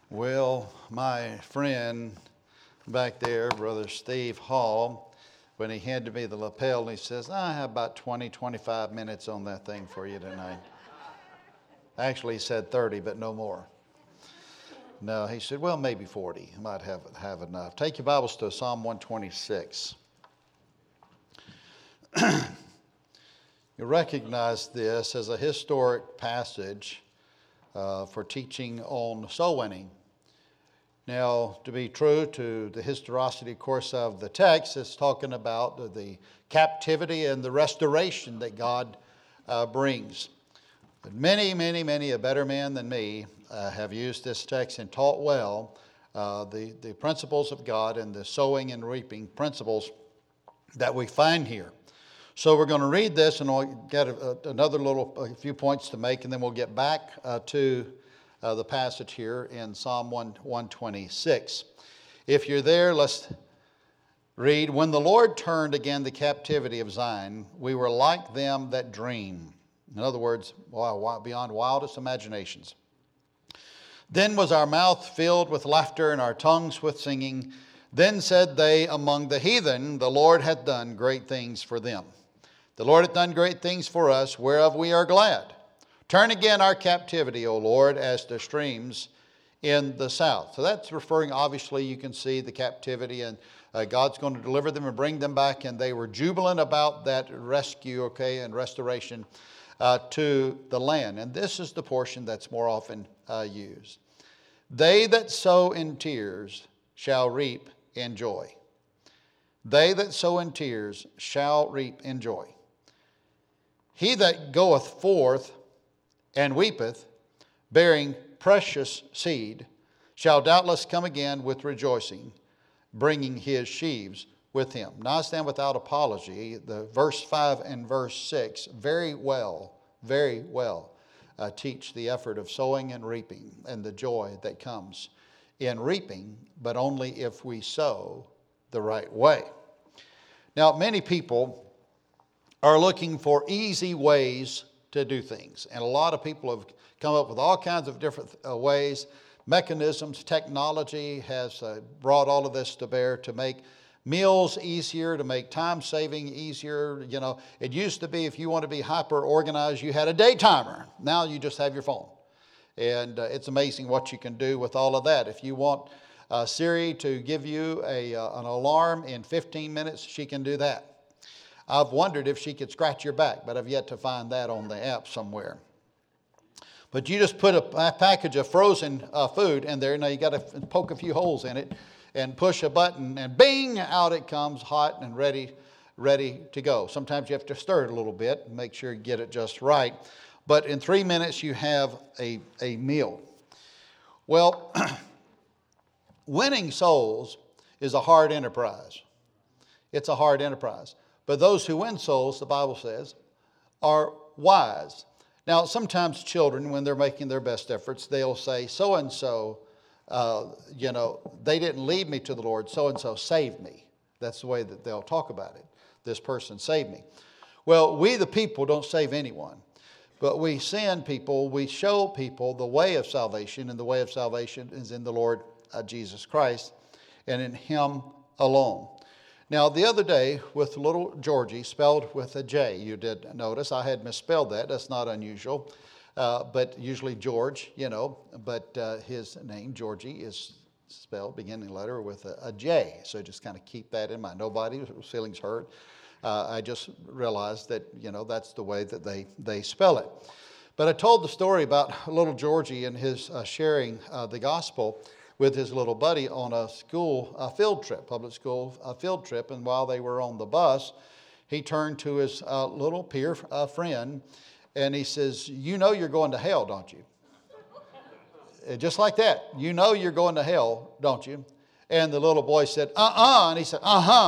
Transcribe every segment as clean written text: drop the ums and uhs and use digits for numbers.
Well, my friend back there, Brother Steve Hall, when he handed me the lapel, he says, I have about 20, 25 minutes on that thing for you tonight. Actually, he said 30, but no more. No, he said, well, maybe 40. I might have enough. Take your Bibles to Psalm 126. You recognize this as a historic passage for teaching on soul winning. Now, to be true to the historicity, of course, of the text, it's talking about the captivity and the restoration that God brings. But many a better man than me have used this text and taught well the principles of God and the sowing and reaping principles that we find here. So we're going to read this, and I'll get a few points to make, and then we'll get back to the passage here in Psalm 126. If you're there, let's read. When the Lord turned again the captivity of Zion, we were like them that dream. In other words, beyond wildest imaginations. Then was our mouth filled with laughter and our tongues with singing. Then said they among the heathen, the Lord hath done great things for them. The Lord hath done great things for us, whereof we are glad. Turn again our captivity, O Lord, as the streams in the south. So that's referring, obviously, you can see the captivity, and God's going to deliver them and bring them back, and they were jubilant about that rescue, and restoration to the land. And this is the portion that's more often used. They that sow in tears shall reap in joy. They that sow in tears shall reap in joy. He that goeth forth and weepeth, bearing precious seed, shall doubtless come again with rejoicing, bringing his sheaves with him. Now I stand without apology. The verse 5 and verse 6 very well teach the effort of sowing and reaping and the joy that comes in reaping, but only if we sow the right way. Now, many people are looking for easy ways to do things. And a lot of people have come up with all kinds of different ways, mechanisms. Technology has brought all of this to bear to make meals easier, to make time saving easier. You know, it used to be if you want to be hyper organized, you had a day timer. Now you just have your phone. And it's amazing what you can do with all of that. If you want Siri to give you an alarm in 15 minutes, she can do that. I've wondered if she could scratch your back, but I've yet to find that on the app somewhere. But you just put a package of frozen food in there. Now you got to poke a few holes in it and push a button, and bing, out it comes, hot and ready to go. Sometimes you have to stir it a little bit and make sure you get it just right. But in 3 minutes you have a meal. Well, winning souls is a hard enterprise. It's a hard enterprise. But those who win souls, the Bible says, are wise. Now, sometimes children, when they're making their best efforts, they'll say, so-and-so, they didn't lead me to the Lord, so-and-so saved me. That's the way that they'll talk about it. This person saved me. Well, we the people don't save anyone. But we send people, we show people the way of salvation, and the way of salvation is in the Lord Jesus Christ and in Him alone. Now, the other day with little Georgie, spelled with a J, you did notice. I had misspelled that. That's not unusual. But usually George, but his name, Georgie, is spelled, beginning letter, with a J. So just kind of keep that in mind. Nobody's feelings hurt. I just realized that, that's the way that they spell it. But I told the story about little Georgie and his sharing the gospel with his little buddy on a field trip, public school field trip. And while they were on the bus, he turned to his little peer friend and he says, you're going to hell, don't you? Just like that. You're going to hell, don't you? And the little boy said, And he said,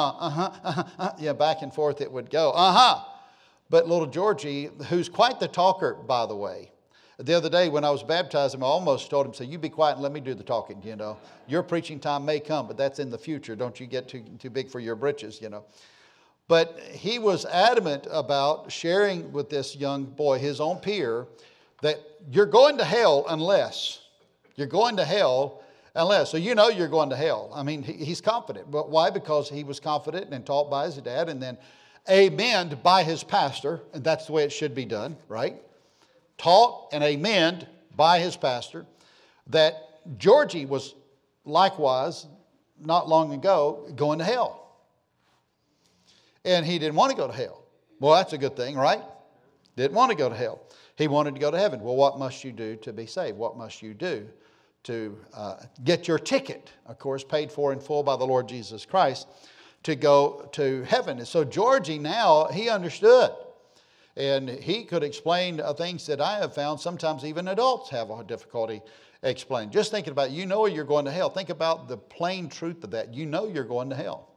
Yeah, back and forth it would go, But little Georgie, who's quite the talker, by the way, the other day when I was baptizing him, I almost told him, say, you be quiet and let me do the talking, Your preaching time may come, but that's in the future. Don't you get too big for your britches, But he was adamant about sharing with this young boy, his own peer, that you're going to hell unless Unless, so you know you're going to hell. I mean, he's confident. But why? Because he was confident and taught by his dad and then amened by his pastor. And that's the way it should be done, right? Taught and amened by his pastor. That Georgie was likewise, not long ago, going to hell. And he didn't want to go to hell. Well, that's a good thing, right? Didn't want to go to hell. He wanted to go to heaven. Well, what must you do to be saved? What must you do to get your ticket, of course, paid for in full by the Lord Jesus Christ, to go to heaven? And so Georgie now, he understood. And he could explain things that I have found sometimes even adults have a difficulty explaining. Just thinking about, you know you're going to hell. Think about the plain truth of that. You know you're going to hell.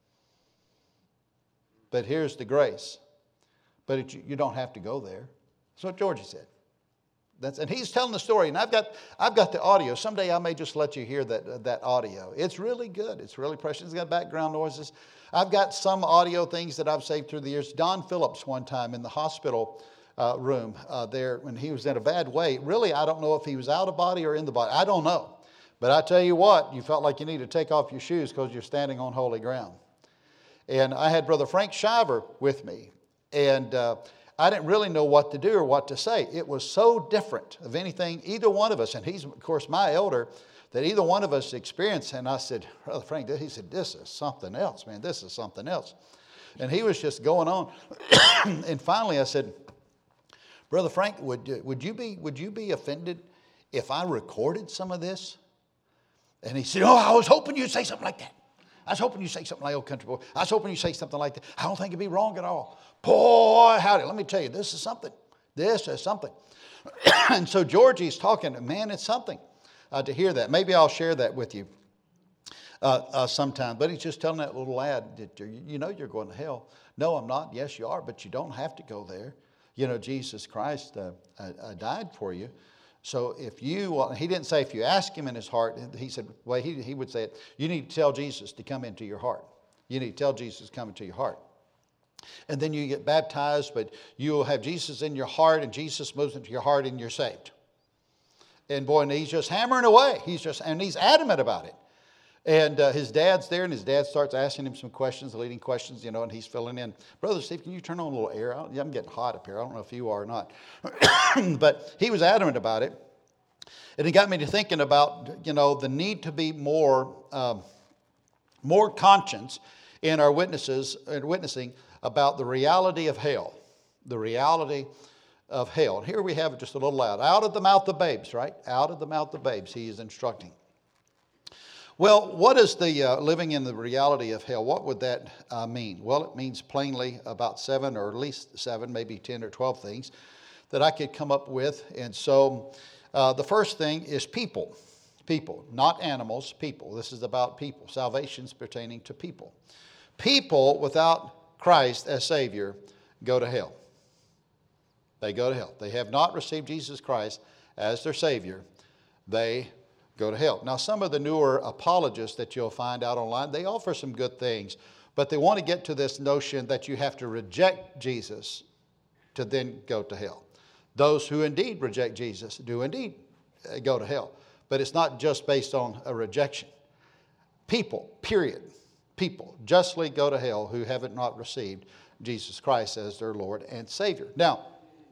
But here's the grace. But you don't have to go there. That's what Georgie said. And he's telling the story, and I've got the audio. Someday I may just let you hear that audio. It's really good. It's really precious. It's got background noises. I've got some audio things that I've saved through the years. Don Phillips one time in the hospital room there when he was in a bad way. Really, I don't know if he was out of body or in the body. I don't know. But I tell you what, you felt like you need to take off your shoes because you're standing on holy ground. And I had Brother Frank Shiver with me. And I didn't really know what to do or what to say. It was so different of anything either one of us, and he's, of course, my elder, that either one of us experienced. And I said, Brother Frank, he said, this is something else, man. This is something else. And he was just going on. And finally I said, Brother Frank, would you be offended if I recorded some of this? And he said, oh, I was hoping you'd say something like that. I was hoping you'd say something like Old Country Boy. I was hoping you'd say something like that. I don't think it'd be wrong at all. Boy, howdy, let me tell you, this is something. This is something. And so Georgie's talking, man, it's something to hear that. Maybe I'll share that with you sometime. But he's just telling that little lad that you know you're going to hell. No, I'm not. Yes, you are, but you don't have to go there. You know, Jesus Christ died for you. So if you, he didn't say if you ask him in his heart, he said, well, he would say it, you need to tell Jesus to come into your heart. You need to tell Jesus to come into your heart. And then you get baptized, but you'll have Jesus in your heart, and Jesus moves into your heart, and you're saved. And boy, and he's just hammering away. And he's adamant about it. And his dad's there, and his dad starts asking him some questions, leading questions, you know, and he's filling in. Brother Steve, can you turn on a little air? I'm getting hot up here. I don't know if you are or not. But he was adamant about it. And it got me to thinking about, you know, the need to be more conscious in our witnessing about the reality of hell. The reality of hell. And here we have it just a little loud. Out of the mouth of babes, right? Out of the mouth of babes, he is instructing. Well, what is the living in the reality of hell? What would that mean? Well, it means plainly about 7 or at least 7, maybe 10 or 12 things that I could come up with. And so the first thing is people. People, not animals, people. This is about people. Salvation's pertaining to people. People without Christ as Savior go to hell. They go to hell. They have not received Jesus Christ as their Savior. They go to hell. Now, some of the newer apologists that you'll find out online, they offer some good things, but they want to get to this notion that you have to reject Jesus to then go to hell. Those who indeed reject Jesus do indeed go to hell. But it's not just based on a rejection. People, period. People justly go to hell who haven't not received Jesus Christ as their Lord and Savior. Now,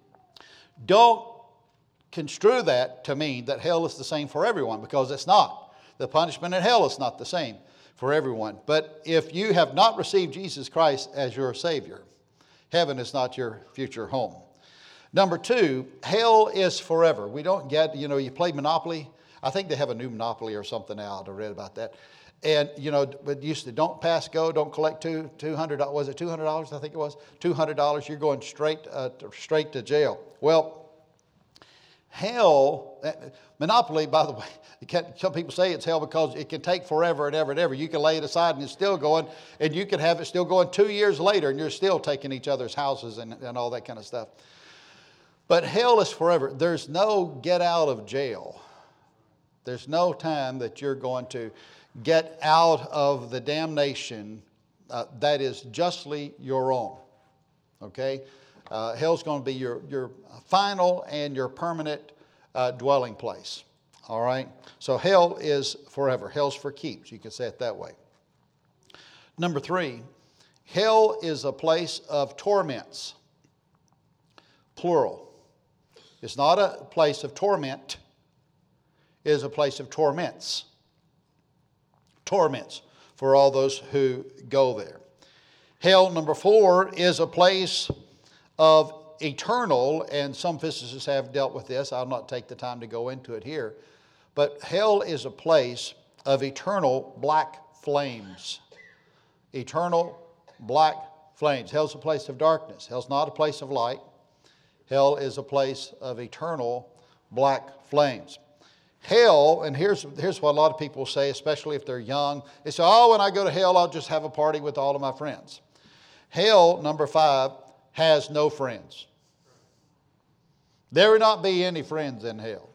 don't construe that to mean that hell is the same for everyone, because it's not. The punishment in hell is not the same for everyone. But if you have not received Jesus Christ as your Savior, heaven is not your future home. Number 2, hell is forever. We don't get, you play Monopoly. I think they have a new Monopoly or something out. I read about that. And, but used to don't pass go, don't collect $200. Was it $200? I think it was. $200, you're going straight to jail. Well, hell, Monopoly, by the way, some people say it's hell because it can take forever and ever and ever. You can lay it aside and it's still going, and you can have it still going 2 years later and you're still taking each other's houses and all that kind of stuff. But hell is forever. There's no get out of jail. There's no time that you're going to get out of the damnation that is justly your own. Okay? Hell's going to be your final and your permanent dwelling place. All right? So hell is forever. Hell's for keeps. You can say it that way. Number 3, hell is a place of torments. Plural. It's not a place of torment. It is a place of torments. Torments for all those who go there. Hell, number 4, is a place of eternal, and some physicists have dealt with this. I'll not take the time to go into it here. But hell is a place of eternal black flames. Eternal black flames. Hell's a place of darkness. Hell's not a place of light. Hell is a place of eternal black flames. Hell, and here's what a lot of people say, especially if they're young. They say, oh, when I go to hell, I'll just have a party with all of my friends. Hell, number 5, has no friends. There will not be any friends in hell.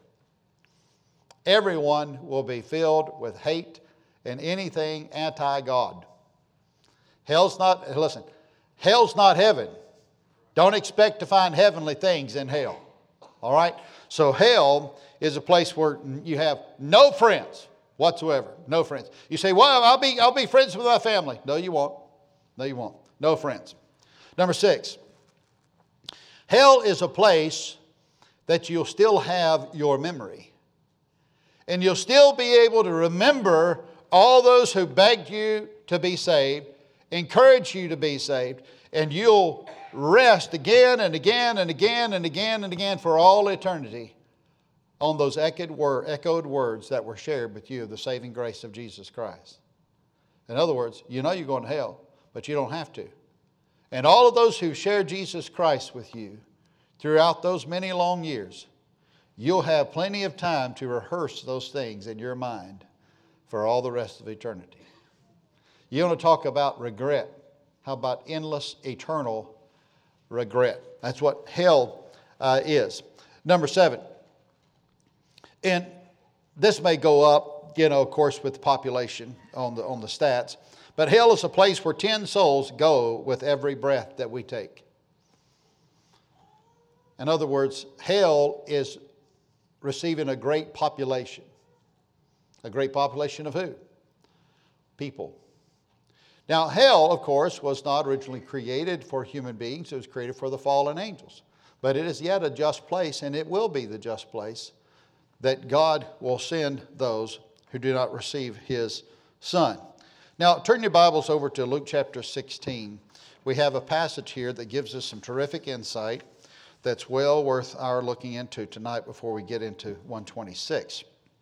Everyone will be filled with hate and anything anti-God. Hell's not heaven. Don't expect to find heavenly things in hell. All right? So hell is a place where you have no friends whatsoever. No friends. You say, well, I'll be friends with my family. No, you won't. No, you won't. No friends. Number 6. Hell is a place that you'll still have your memory. And you'll still be able to remember all those who begged you to be saved, encouraged you to be saved, and you'll rest again and again and again and again and again for all eternity on those echoed words that were shared with you of the saving grace of Jesus Christ. In other words, you know you're going to hell, but you don't have to. And all of those who shared Jesus Christ with you throughout those many long years, you'll have plenty of time to rehearse those things in your mind for all the rest of eternity. You want to talk about regret? How about endless, eternal regret? That's what hell is. Number 7. And this may go up, of course, with population on the stats. But hell is a place where 10 souls go with every breath that we take. In other words, hell is receiving a great population. A great population of who? People. Now, hell, of course, was not originally created for human beings. It was created for the fallen angels. But it is yet a just place, and it will be the just place that God will send those who do not receive His Son. Now, turn your Bibles over to Luke chapter 16. We have a passage here that gives us some terrific insight that's well worth our looking into tonight before we get into 126.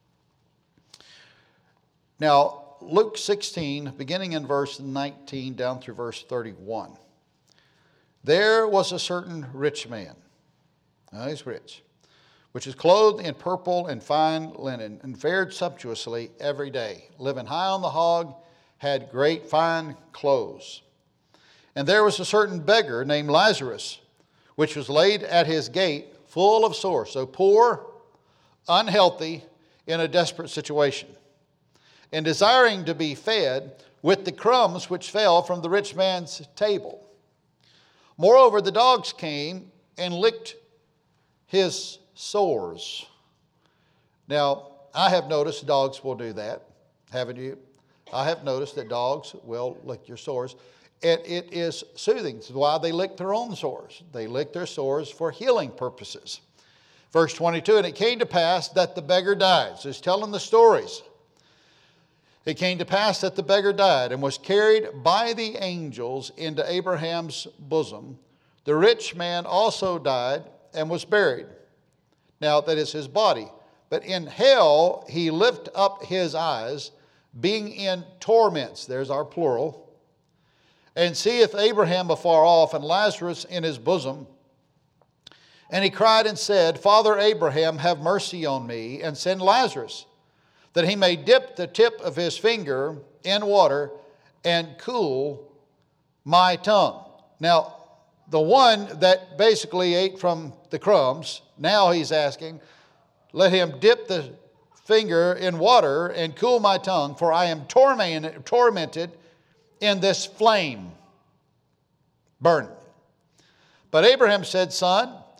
Now, Luke 16, beginning in verse 19 down through verse 31. There was a certain rich man. Now, he's rich, which is clothed in purple and fine linen, and fared sumptuously every day, living high on the hog, had great fine clothes. And there was a certain beggar named Lazarus, which was laid at his gate, full of sores. So poor, unhealthy, in a desperate situation, and desiring to be fed with the crumbs which fell from the rich man's table. Moreover, the dogs came and licked his sores. Now, I have noticed dogs will do that. Haven't you? I have noticed that dogs will lick your sores. And it is soothing. That's why they lick their own sores. They lick their sores for healing purposes. Verse 22, and it came to pass that the beggar died. So he's telling the stories. It came to pass that the beggar died and was carried by the angels into Abraham's bosom. The rich man also died and was buried. Now that is his body. But in hell he lift up his eyes, being in torments. There's our plural. And seeth Abraham afar off, and Lazarus in his bosom. And he cried and said, Father Abraham, have mercy on me, and send Lazarus, that he may dip the tip of his finger in water and cool my tongue. Now, the one that basically ate from the crumbs, now he's asking, let him dip the finger in water and cool my tongue, for I am tormented in this flame burning. But Abraham said, Son,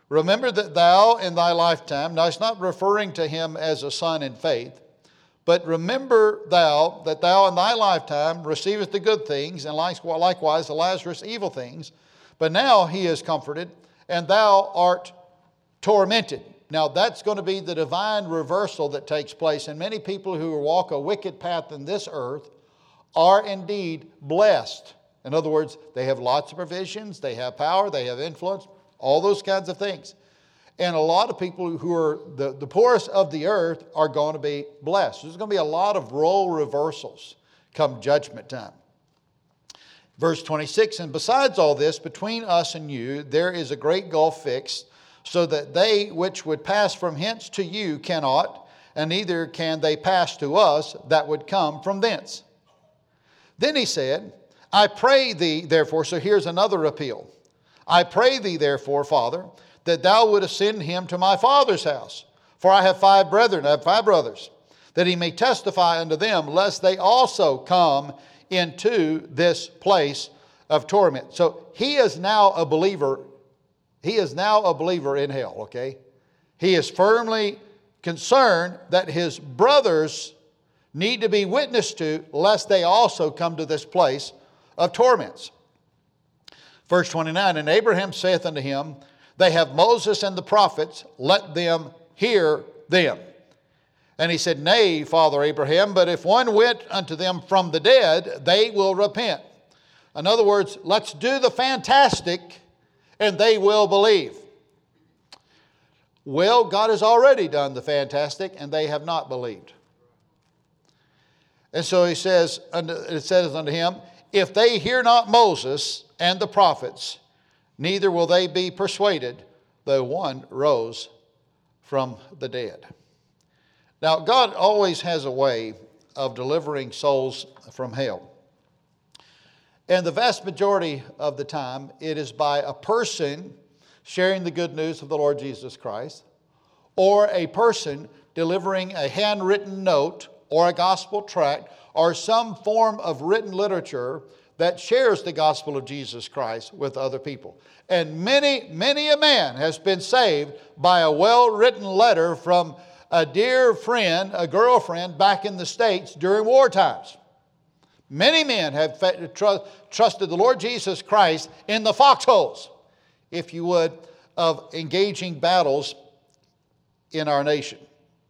Remember that thou in thy lifetime, now it's not referring to him as a son in faith, but remember thou that thou in thy lifetime receivest the good things, and likewise the Lazarus evil things. But now he is comforted, and thou art tormented. Now that's going to be the divine reversal that takes place. And many people who walk a wicked path in this earth are indeed blessed. In other words, they have lots of provisions, they have power, they have influence, all those kinds of things. And a lot of people who are the poorest of the earth are going to be blessed. There's going to be a lot of role reversals come judgment time. Verse 26, and besides all this, between us and you, there is a great gulf fixed, so that they which would pass from hence to you cannot, and neither can they pass to us that would come from thence. Then he said, I pray thee, therefore, so here's another appeal. I pray thee, therefore, Father, that thou wouldest send him to my father's house. For I have 5 brethren, I have 5 brothers, that he may testify unto them, lest they also come into this place of torment. So he is now a believer. He is now a believer in hell, okay? He is firmly concerned that his brothers need to be witnessed to, lest they also come to this place of torments. Verse 29, and Abraham saith unto him, they have Moses and the prophets, let them hear them. And he said, nay, Father Abraham, but if one went unto them from the dead, they will repent. In other words, let's do the fantastic and they will believe. Well, God has already done the fantastic and they have not believed. And so he says, it says unto him, if they hear not Moses and the prophets, neither will they be persuaded, though one rose from the dead. Now, God always has a way of delivering souls from hell. And the vast majority of the time, it is by a person sharing the good news of the Lord Jesus Christ, or a person delivering a handwritten note or a gospel tract or some form of written literature that shares the gospel of Jesus Christ with other people. And many a man has been saved by a well-written letter from a dear friend, a girlfriend back in the States during war times. Many men have trusted the Lord Jesus Christ in the foxholes, if you would, of engaging battles in our nation.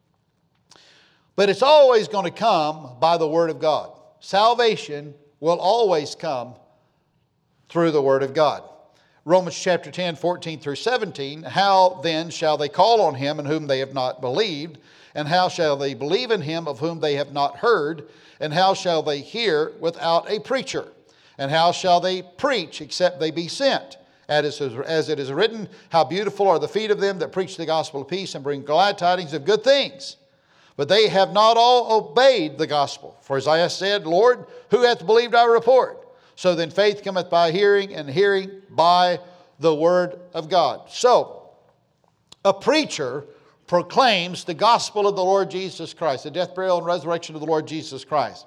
But it's always going to come by the Word of God. Salvation will always come through the Word of God. Romans chapter 10, 14 through 17, how then shall they call on him in whom they have not believed? And how shall they believe in him of whom they have not heard? And how shall they hear without a preacher? And how shall they preach except they be sent? As it is written, how beautiful are the feet of them that preach the gospel of peace and bring glad tidings of good things. But they have not all obeyed the gospel. For Isaiah said, Lord, who hath believed our report? So then faith cometh by hearing, and hearing by the word of God. So, a preacher proclaims the gospel of the Lord Jesus Christ, the death, burial, and resurrection of the Lord Jesus Christ.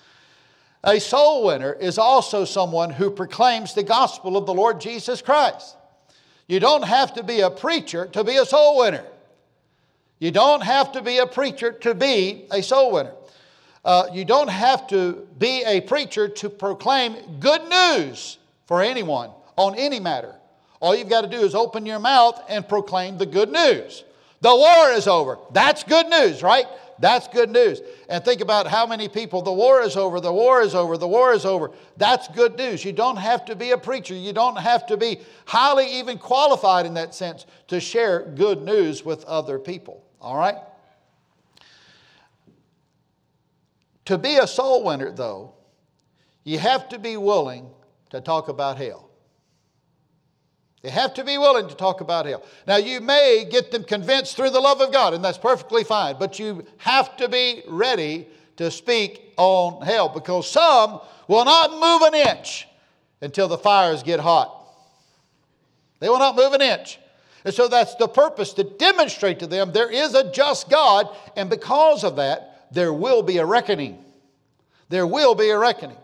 A soul winner is also someone who proclaims the gospel of the Lord Jesus Christ. You don't have to be a preacher to be a soul winner. You don't have to be a preacher to be a soul winner. You don't have to be a preacher to proclaim good news for anyone on any matter. All you've got to do is open your mouth and proclaim the good news. The war is over. That's good news, right? That's good news. And think about how many people, the war is over, the war is over, the war is over. That's good news. You don't have to be a preacher. You don't have to be highly even qualified in that sense to share good news with other people. All right? To be a soul winner, though, you have to be willing to talk about hell. You have to be willing to talk about hell. Now, you may get them convinced through the love of God, and that's perfectly fine, but you have to be ready to speak on hell, because some will not move an inch until the fires get hot. They will not move an inch. And so that's the purpose, to demonstrate to them there is a just God, and because of that, there will be a reckoning. There will be a reckoning.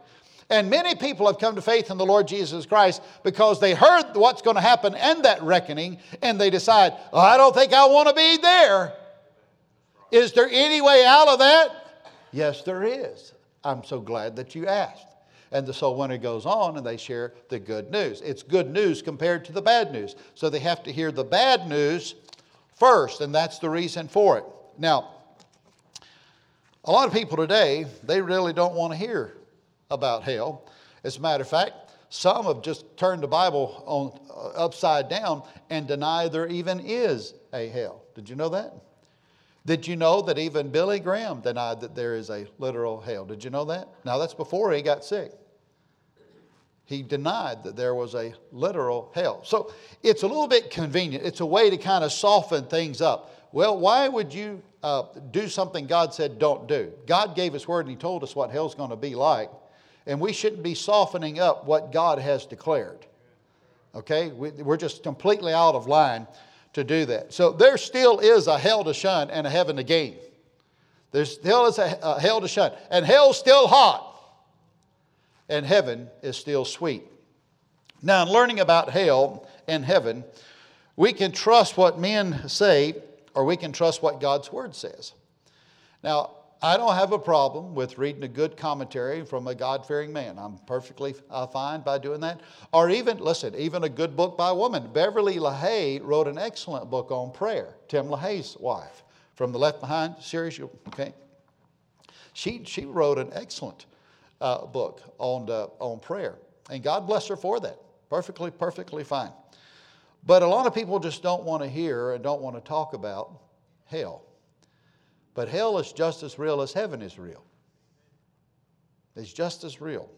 And many people have come to faith in the Lord Jesus Christ because they heard what's going to happen and that reckoning, and they decide, oh, I don't think I want to be there. Is there any way out of that? Yes, there is. I'm so glad that you asked. And the soul winner goes on and they share the good news. It's good news compared to the bad news. So they have to hear the bad news first, and that's the reason for it. Now, a lot of people today, they really don't want to hear about hell. As a matter of fact, some have just turned the Bible upside down and deny there even is a hell. Did you know that? Did you know that even Billy Graham denied that there is a literal hell? Did you know that? Now, that's before he got sick. He denied that there was a literal hell. So it's a little bit convenient. It's a way to kind of soften things up. Well, why would you do something God said don't do? God gave His word and He told us what hell's going to be like. And we shouldn't be softening up what God has declared. Okay? We're just completely out of line to do that. So there still is a hell to shun and a heaven to gain. There still is a hell to shun. And hell's still hot. And heaven is still sweet. Now, in learning about hell and heaven, we can trust what men say, or we can trust what God's Word says. Now, I don't have a problem with reading a good commentary from a God-fearing man. I'm perfectly fine by doing that. Or even, listen, even a good book by a woman. Beverly LaHaye wrote an excellent book on prayer. Tim LaHaye's wife from the Left Behind series. Okay, she wrote an excellent book on prayer. And God bless her for that. Perfectly fine. But a lot of people just don't want to hear and don't want to talk about hell. But hell is just as real as heaven is real. It's just as real.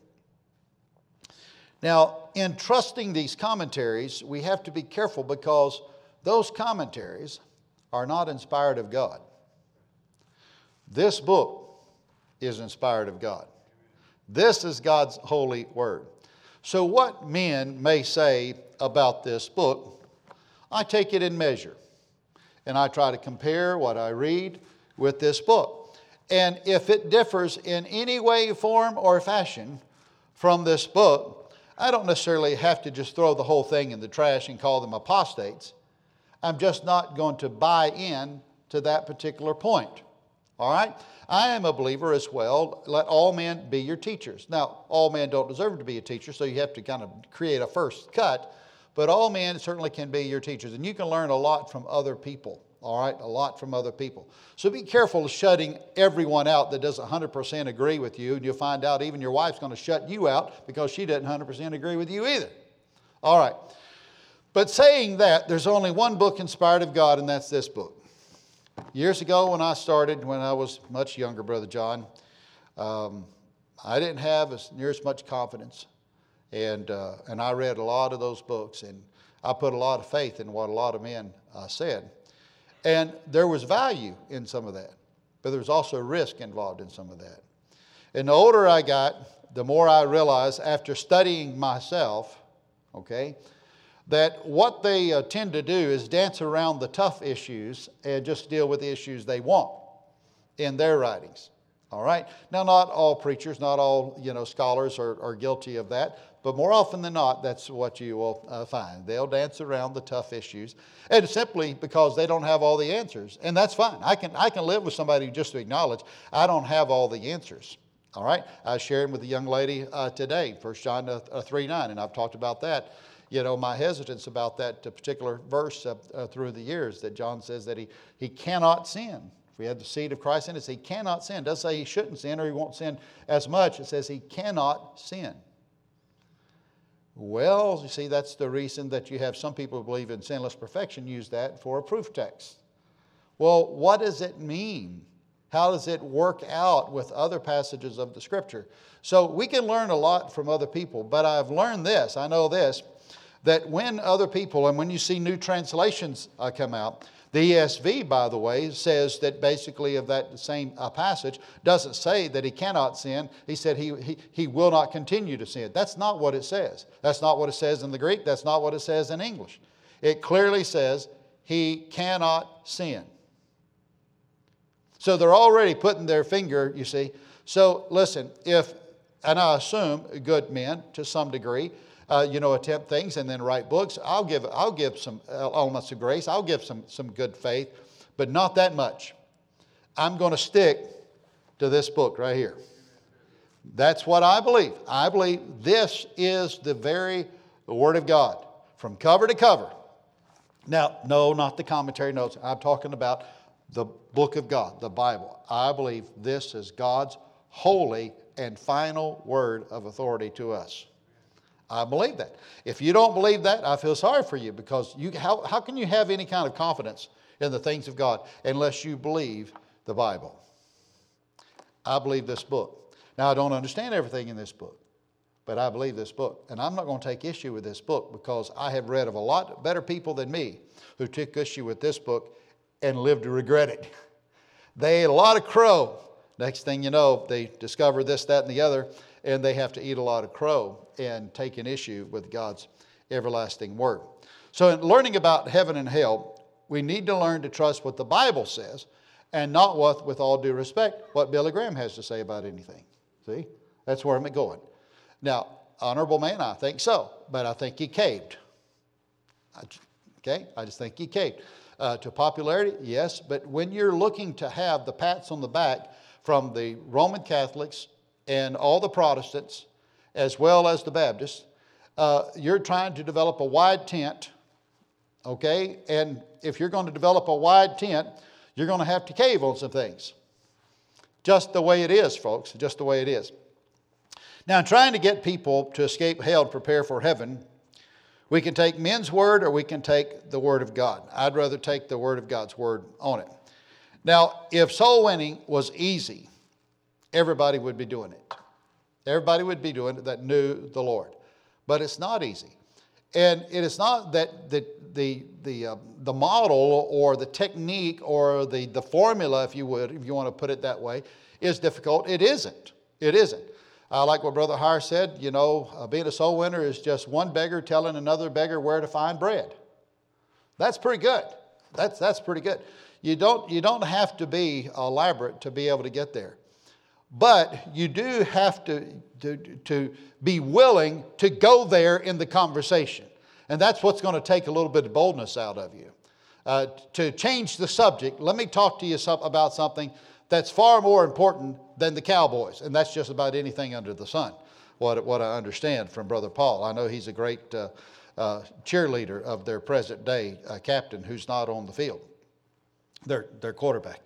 Now, in trusting these commentaries, we have to be careful because those commentaries are not inspired of God. This book is inspired of God. This is God's holy word. So what men may say about this book, I take it in measure. And I try to compare what I read with this book. And if it differs in any way, form, or fashion from this book, I don't necessarily have to just throw the whole thing in the trash and call them apostates. I'm just not going to buy in to that particular point. All right? I am a believer as well. Let all men be your teachers. Now, all men don't deserve to be a teacher, so you have to kind of create a first cut. But all men certainly can be your teachers. And you can learn a lot from other people. All right? A lot from other people. So be careful of shutting everyone out that doesn't 100% agree with you. And you'll find out even your wife's going to shut you out because she doesn't 100% agree with you either. All right. But saying that, there's only one book inspired of God, and that's this book. Years ago when I was much younger, Brother John, I didn't have near as much confidence. And I read a lot of those books, and I put a lot of faith in what a lot of men said. And there was value in some of that, but there was also risk involved in some of that. And the older I got, the more I realized after studying myself, okay, that what they tend to do is dance around the tough issues and just deal with the issues they want in their writings. All right? Now, not all preachers, not all scholars are guilty of that, but more often than not, that's what you will find. They'll dance around the tough issues, and simply because they don't have all the answers. And that's fine. I can live with somebody just to acknowledge I don't have all the answers. All right? I was sharing with a young lady today, 1 John 3:9, and I've talked about that. My hesitance about that particular verse through the years, that John says that he cannot sin. If we have the seed of Christ in us, he cannot sin. It doesn't say he shouldn't sin or he won't sin as much. It says he cannot sin. Well, you see, that's the reason that you have some people who believe in sinless perfection use that for a proof text. Well, what does it mean? How does it work out with other passages of the Scripture? So we can learn a lot from other people, but I've learned this, I know this, that when other people, and when you see new translations come out, the ESV, by the way, says that basically of that same passage, doesn't say that he cannot sin. He said he will not continue to sin. That's not what it says. That's not what it says in the Greek. That's not what it says in English. It clearly says he cannot sin. So they're already putting their finger, you see. So listen, if and I assume good men to some degree, attempt things and then write books. I'll give some elements of grace. I'll give some good faith, but not that much. I'm going to stick to this book right here. That's what I believe. I believe this is the very Word of God, from cover to cover. Now, no, not the commentary notes. I'm talking about the book of God, the Bible. I believe this is God's holy and final word of authority to us. I believe that. If you don't believe that, I feel sorry for you, because how can you have any kind of confidence in the things of God unless you believe the Bible? I believe this book. Now, I don't understand everything in this book, but I believe this book. And I'm not going to take issue with this book, because I have read of a lot better people than me who took issue with this book and lived to regret it. They ate a lot of crow. Next thing you know, they discover this, that, and the other, and they have to eat a lot of crow and take an issue with God's everlasting word. So in learning about heaven and hell, we need to learn to trust what the Bible says, and not with all due respect, what Billy Graham has to say about anything. See? That's where I'm going. Now, honorable man, I think so, but I think he caved. I just think he caved. To popularity, yes, but when you're looking to have the pats on the back from the Roman Catholics and all the Protestants, as well as the Baptists, you're trying to develop a wide tent, okay? And if you're going to develop a wide tent, you're going to have to cave on some things. Just the way it is, folks, just the way it is. Now, in trying to get people to escape hell and prepare for heaven, we can take men's word or we can take the Word of God. I'd rather take the Word of God's word on it. Now, if soul winning was easy, everybody would be doing it. Everybody would be doing it that knew the Lord. But it's not easy. And it is not that the model or the technique or the formula, if you want to put it that way, is difficult. It isn't. It isn't. Like what Brother Hire said, being a soul winner is just one beggar telling another beggar where to find bread. That's pretty good. That's pretty good. You don't have to be elaborate to be able to get there. But you do have to be willing to go there in the conversation. And that's what's going to take a little bit of boldness out of you. To change the subject, let me talk to you about something that's far more important than the Cowboys. And that's just about anything under the sun, what I understand from Brother Paul. I know he's a great cheerleader of their present day captain who's not on the field. Their quarterback,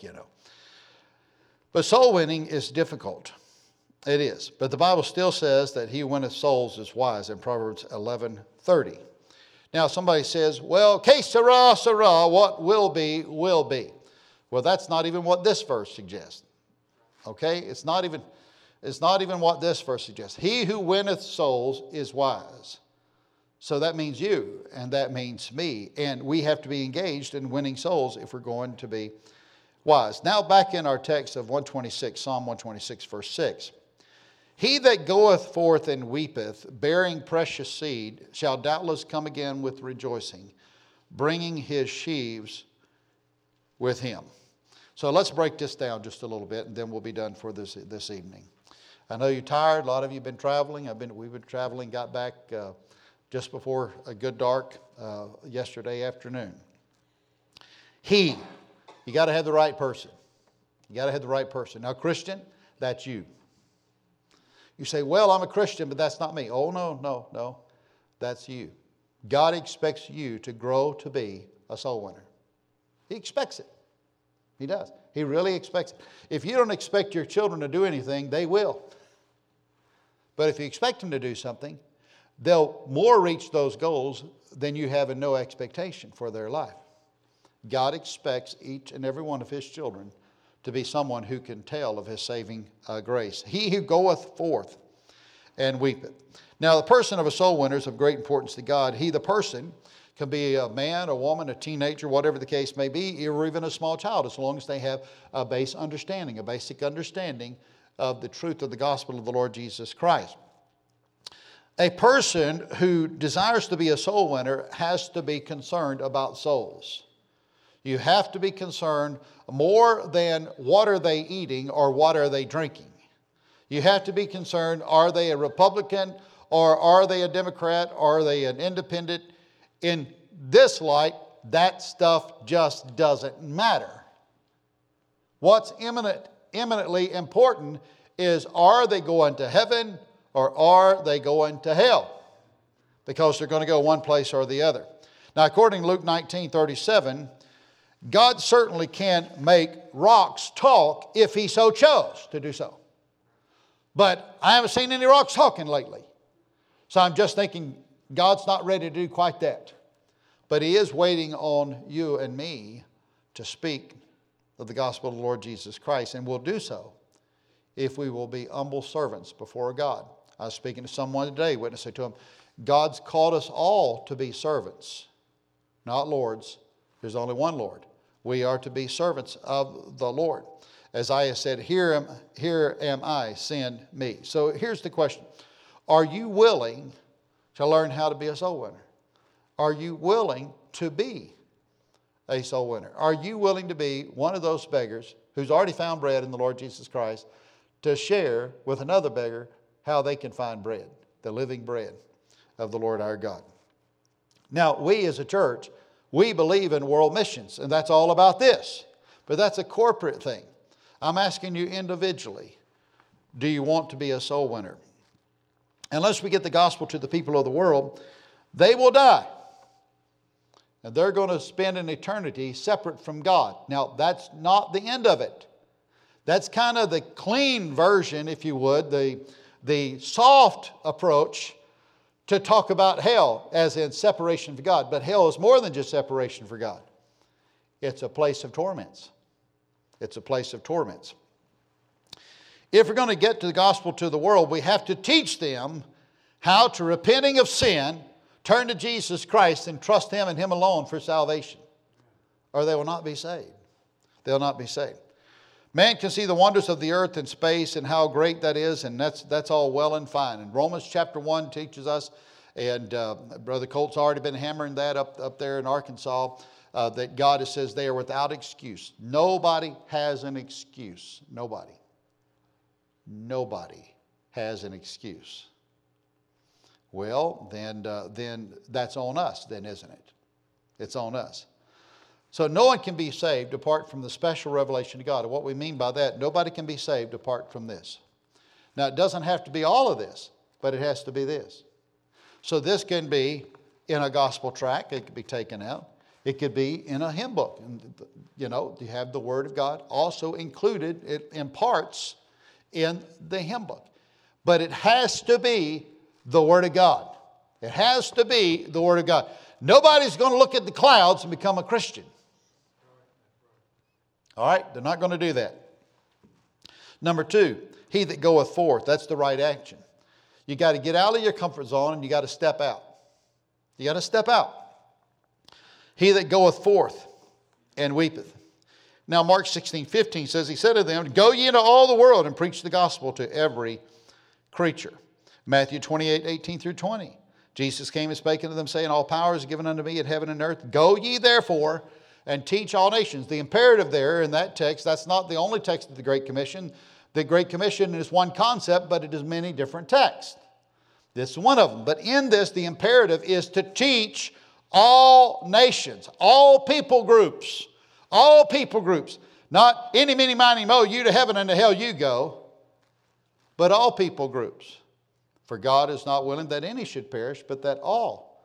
But soul winning is difficult. It is. But the Bible still says that he who winneth souls is wise in Proverbs 11:30. Now somebody says, well, que sera, sera, what will be, will be. Well, that's not even what this verse suggests. Okay? It's not even what this verse suggests. He who winneth souls is wise. So that means you, and that means me. And we have to be engaged in winning souls if we're going to be wise. Now back in our text of 126, Psalm 126, verse 6. He that goeth forth and weepeth, bearing precious seed, shall doubtless come again with rejoicing, bringing his sheaves with him. So let's break this down just a little bit, and then we'll be done for this evening. I know you're tired. A lot of you have been traveling. We've been traveling, got back just before a good dark yesterday afternoon. You got to have the right person. You got to have the right person. Now, Christian, that's you. You say, well, I'm a Christian, but that's not me. Oh, no. That's you. God expects you to grow to be a soul winner. He expects it. He does. He really expects it. If you don't expect your children to do anything, they will. But if you expect them to do something, they'll more reach those goals than you have in no expectation for their life. God expects each and every one of his children to be someone who can tell of his saving grace. He who goeth forth and weepeth. Now, the person of a soul winner is of great importance to God. He, the person, can be a man, a woman, a teenager, whatever the case may be, or even a small child, as long as they have a basic understanding of the truth of the gospel of the Lord Jesus Christ. A person who desires to be a soul winner has to be concerned about souls. You have to be concerned more than what are they eating or what are they drinking. You have to be concerned, are they a Republican or are they a Democrat? Are they an independent? In this light, that stuff just doesn't matter. What's eminently important is, are they going to heaven or are they going to hell? Because they're going to go one place or the other. Now, according to Luke 19:37, God certainly can make rocks talk if He so chose to do so. But I haven't seen any rocks talking lately. So I'm just thinking God's not ready to do quite that. But He is waiting on you and me to speak of the gospel of the Lord Jesus Christ. And we'll do so if we will be humble servants before God. I was speaking to someone today, witnessing to him, God's called us all to be servants, not lords. There's only one Lord. We are to be servants of the Lord. Isaiah said, here am I, send me. So here's the question. Are you willing to learn how to be a soul winner? Are you willing to be a soul winner? Are you willing to be one of those beggars who's already found bread in the Lord Jesus Christ to share with another beggar how they can find bread, the living bread of the Lord our God? Now, we as a church, we believe in world missions, and that's all about this. But that's a corporate thing. I'm asking you individually, do you want to be a soul winner? Unless we get the gospel to the people of the world, they will die. And they're going to spend an eternity separate from God. Now, that's not the end of it. That's kind of the clean version, if you would, the soft approach to talk about hell as in separation from God. But hell is more than just separation from God. It's a place of torments. It's a place of torments. If we're going to get to the gospel to the world, we have to teach them how to, repenting of sin, turn to Jesus Christ and trust Him and Him alone for salvation. Or they will not be saved. They'll not be saved. Man can see the wonders of the earth and space and how great that is, and that's all well and fine. And Romans chapter 1 teaches us, and Brother Colt's already been hammering that up there in Arkansas, that God says they are without excuse. Nobody has an excuse. Nobody. Nobody has an excuse. Well, then that's on us, then, isn't it? It's on us. So no one can be saved apart from the special revelation of God. And what we mean by that, nobody can be saved apart from this. Now, it doesn't have to be all of this, but it has to be this. So this can be in a gospel tract. It could be taken out. It could be in a hymn book. And, you have the Word of God also included in parts in the hymn book. But it has to be the Word of God. It has to be the Word of God. Nobody's going to look at the clouds and become a Christian. All right? They're not going to do that. Number 2, he that goeth forth. That's the right action. You got to get out of your comfort zone and you got to step out. You got to step out. He that goeth forth and weepeth. Now Mark 16:15 says, He said to them, Go ye into all the world and preach the gospel to every creature. Matthew 28:18 through 20. Jesus came and spake unto them, saying, All power is given unto me in heaven and earth. Go ye therefore and teach all nations. The imperative there in that text, that's not the only text of the Great Commission. The Great Commission is one concept, but it is many different texts. This is one of them. But in this, the imperative is to teach all nations, all people groups. All people groups. Not any, many, miny, mo, you to heaven and to hell you go. But all people groups. For God is not willing that any should perish, but that all.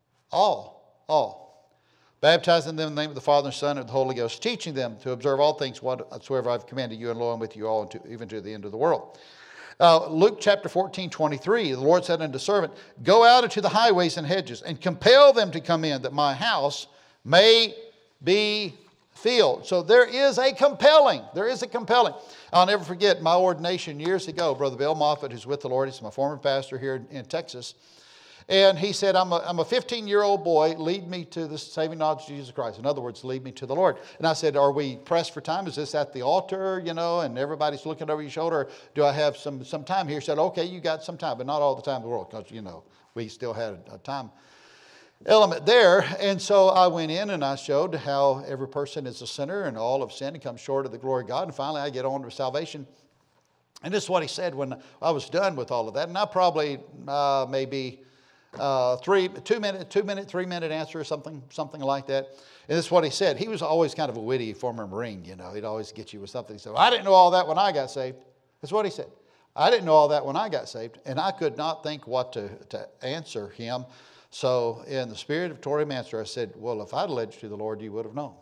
Baptizing them in the name of the Father and Son and the Holy Ghost, teaching them to observe all things whatsoever I've commanded you, and lo, I'm with you all, even to the end of the world. Luke chapter 14:23, the Lord said unto the servant, Go out into the highways and hedges, and compel them to come in, that my house may be filled. So there is a compelling. I'll never forget my ordination years ago. Brother Bill Moffitt, who's with the Lord, he's my former pastor here in Texas. And he said, I'm a 15-year-old boy, lead me to the saving knowledge of Jesus Christ. In other words, lead me to the Lord. And I said, are we pressed for time? Is this at the altar, and everybody's looking over your shoulder? Or do I have some time here? He said, okay, you got some time, but not all the time in the world, because, we still had a time element there. And so I went in and I showed how every person is a sinner and all have sinned and come short of the glory of God. And finally I get on to salvation. And this is what he said when I was done with all of that. And I probably maybe 3 minute answer or something like that. And this is what he said. He was always kind of a witty former Marine, you know. He'd always get you with something. He said, I didn't know all that when I got saved. That's what he said. I didn't know all that when I got saved. And I could not think what to answer him. So in the spirit of Tory Manster, I said, well, if I'd led you to the Lord, you would have known.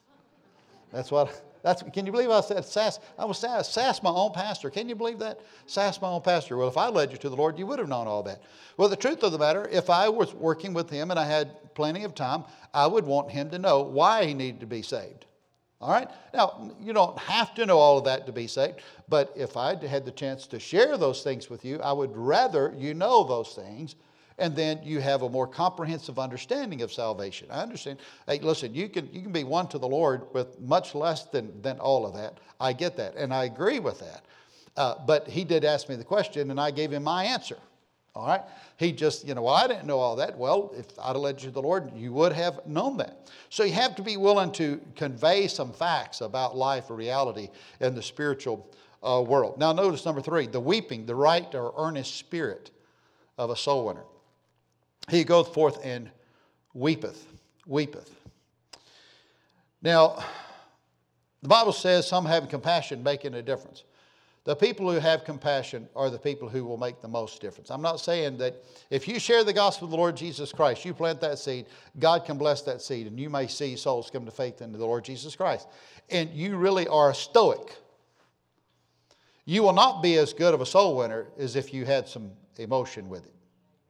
Can you believe I said sass? I was sass my own pastor. Can you believe that? Sass my own pastor. Well, if I led you to the Lord, you would have known all that. Well, the truth of the matter, if I was working with him and I had plenty of time, I would want him to know why he needed to be saved. All right? Now, you don't have to know all of that to be saved, but if I had the chance to share those things with you, I would rather you know those things, and then you have a more comprehensive understanding of salvation. I understand. Hey, listen, you can be won to the Lord with much less than all of that. I get that, and I agree with that. But he did ask me the question, and I gave him my answer. All right? He just, well, I didn't know all that. Well, if I'd have led you to the Lord, you would have known that. So you have to be willing to convey some facts about life or reality in the spiritual world. Now, notice number 3, the weeping, the right or earnest spirit of a soul winner. He goeth forth and weepeth. Now, the Bible says some having compassion making a difference. The people who have compassion are the people who will make the most difference. I'm not saying that if you share the gospel of the Lord Jesus Christ, you plant that seed, God can bless that seed, and you may see souls come to faith into the Lord Jesus Christ. And you really are a stoic. You will not be as good of a soul winner as if you had some emotion with it.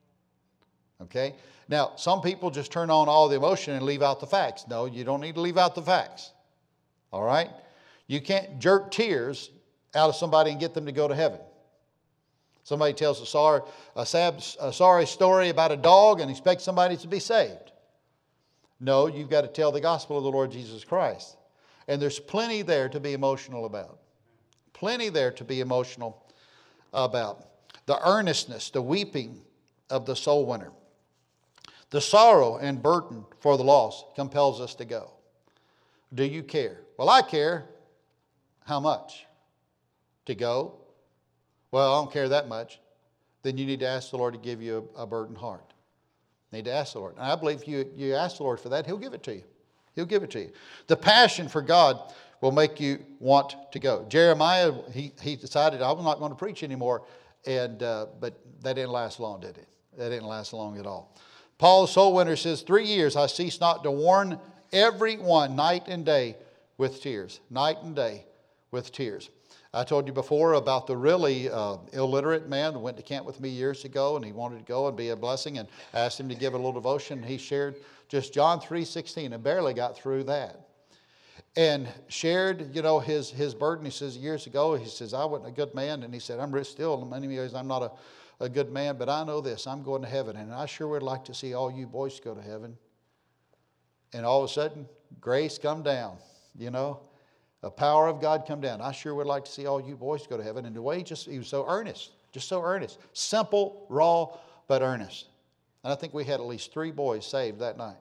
Okay? Now, some people just turn on all the emotion and leave out the facts. No, you don't need to leave out the facts. All right? You can't jerk tears out of somebody and get them to go to heaven. Somebody tells a sorry story about a dog and expects somebody to be saved. No, you've got to tell the gospel of the Lord Jesus Christ. And there's plenty there to be emotional about. Plenty there to be emotional about. The earnestness, the weeping of the soul winner. The sorrow and burden for the lost compels us to go. Do you care? Well, I care. How much? To go? Well, I don't care that much. Then you need to ask the Lord to give you a burdened heart. You need to ask the Lord. And I believe if you ask the Lord for that, He'll give it to you. He'll give it to you. The passion for God will make you want to go. Jeremiah, he decided, I'm not going to preach anymore. But that didn't last long, did it? That didn't last long at all. Paul, the soul winner, says, 3 years I cease not to warn everyone night and day with tears. Night and day with tears. I told you before about the really illiterate man who went to camp with me years ago, and he wanted to go and be a blessing, and I asked him to give a little devotion. He shared just John 3:16 and barely got through that. And shared, his burden. He says, years ago, he says, I wasn't a good man. And he said, I'm still, in many ways, I'm not a good man, but I know this, I'm going to heaven, and I sure would like to see all you boys go to heaven. And all of a sudden, grace come down, the power of God come down. I sure would like to see all you boys go to heaven. And the way he was so earnest, just so earnest, simple, raw, but earnest. And I think we had at least 3 boys saved that night.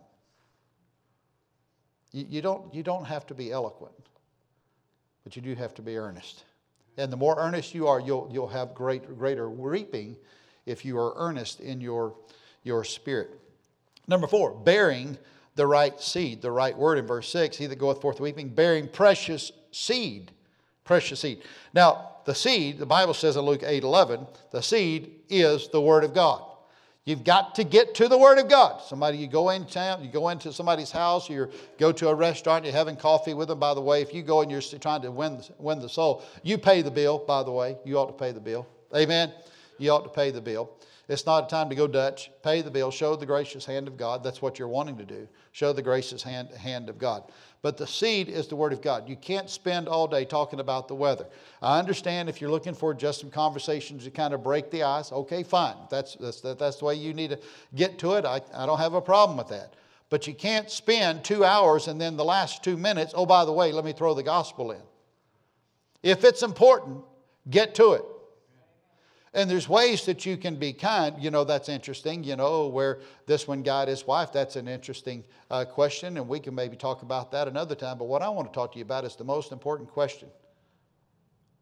You don't have to be eloquent, but you do have to be earnest. And the more earnest you are, you'll have greater reaping if you are earnest in your spirit. Number 4, bearing the right seed, the right word in verse 6. He that goeth forth weeping, bearing precious seed. Precious seed. Now, the seed, the Bible says in Luke 8:11, the seed is the Word of God. You've got to get to the Word of God. You go in town, you go into somebody's house, you go to a restaurant, you're having coffee with them. By the way, if you go and you're trying to win the soul, you pay the bill, by the way. You ought to pay the bill. Amen? You ought to pay the bill. It's not a time to go Dutch. Pay the bill. Show the gracious hand of God. That's what you're wanting to do. Show the gracious hand of God. But the seed is the Word of God. You can't spend all day talking about the weather. I understand if you're looking for just some conversations to kind of break the ice. Okay, fine. That's the way you need to get to it. I don't have a problem with that. But you can't spend 2 hours and then the last 2 minutes, oh, by the way, let me throw the gospel in. If it's important, get to it. And there's ways that you can be kind. That's interesting. Where this one guided his wife, that's an interesting question. And we can maybe talk about that another time. But what I want to talk to you about is the most important question.